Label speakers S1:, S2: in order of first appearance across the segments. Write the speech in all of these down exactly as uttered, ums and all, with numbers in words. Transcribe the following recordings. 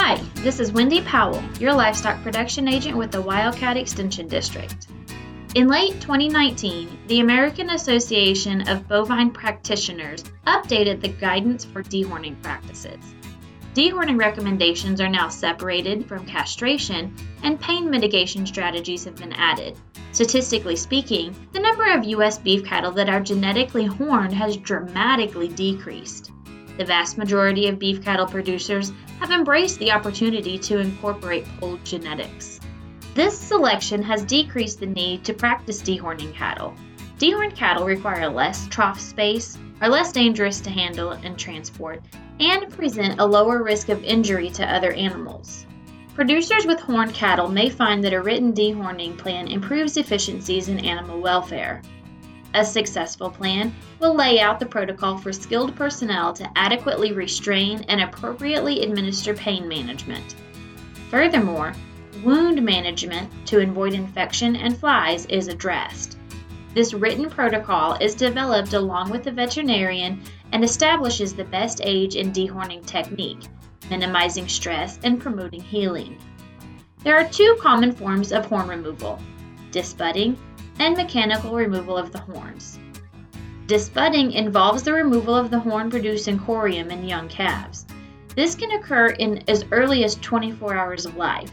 S1: Hi, this is Wendy Powell, your livestock production agent with the Wildcat Extension District. In late twenty nineteen, the American Association of Bovine Practitioners updated the guidance for dehorning practices. Dehorning recommendations are now separated from castration, and pain mitigation strategies have been added. Statistically speaking, the number of U S beef cattle that are genetically horned has dramatically decreased. The vast majority of beef cattle producers have embraced the opportunity to incorporate polled genetics. This selection has decreased the need to practice dehorning cattle. Dehorned cattle require less trough space, are less dangerous to handle and transport, and present a lower risk of injury to other animals. Producers with horned cattle may find that a written dehorning plan improves efficiencies in animal welfare. A successful plan will lay out the protocol for skilled personnel to adequately restrain and appropriately administer pain management. Furthermore, wound management to avoid infection and flies is addressed. This written protocol is developed along with the veterinarian and establishes the best age and dehorning technique, minimizing stress and promoting healing. There are two common forms of horn removal: disbudding and mechanical removal of the horns. Disbudding involves the removal of the horn-producing corium in young calves. This can occur in as early as twenty-four hours of life.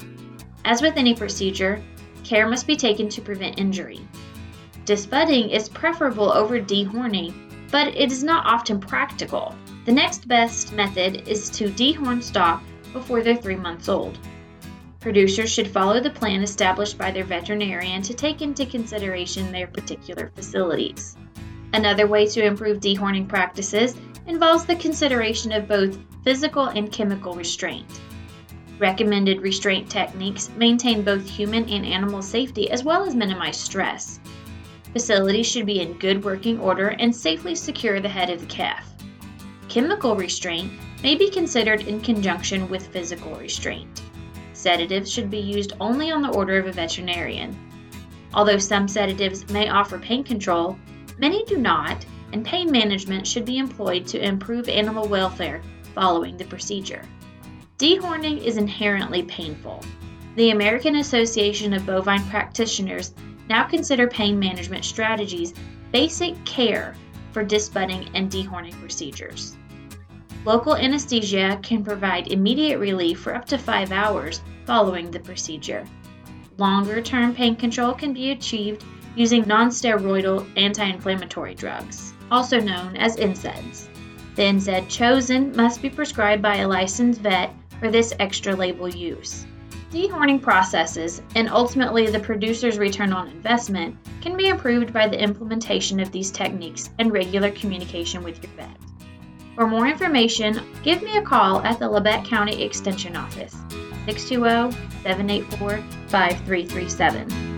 S1: As with any procedure, care must be taken to prevent injury. Disbudding is preferable over dehorning, but it is not often practical. The next best method is to dehorn stock before they're three months old. Producers should follow the plan established by their veterinarian to take into consideration their particular facilities. Another way to improve dehorning practices involves the consideration of both physical and chemical restraint. Recommended restraint techniques maintain both human and animal safety as well as minimize stress. Facilities should be in good working order and safely secure the head of the calf. Chemical restraint may be considered in conjunction with physical restraint. Sedatives should be used only on the order of a veterinarian. Although some sedatives may offer pain control, many do not, and pain management should be employed to improve animal welfare following the procedure. Dehorning is inherently painful. The American Association of Bovine Practitioners now consider pain management strategies basic care for disbudding and dehorning procedures. Local anesthesia can provide immediate relief for up to five hours following the procedure. Longer-term pain control can be achieved using non-steroidal anti-inflammatory drugs, also known as N SAIDs. The N SAID chosen must be prescribed by a licensed vet for this extra label use. Dehorning processes, and ultimately the producer's return on investment, can be improved by the implementation of these techniques and regular communication with your vet. For more information, give me a call at the Labette County Extension Office, six two zero, seven eight four, five three three seven.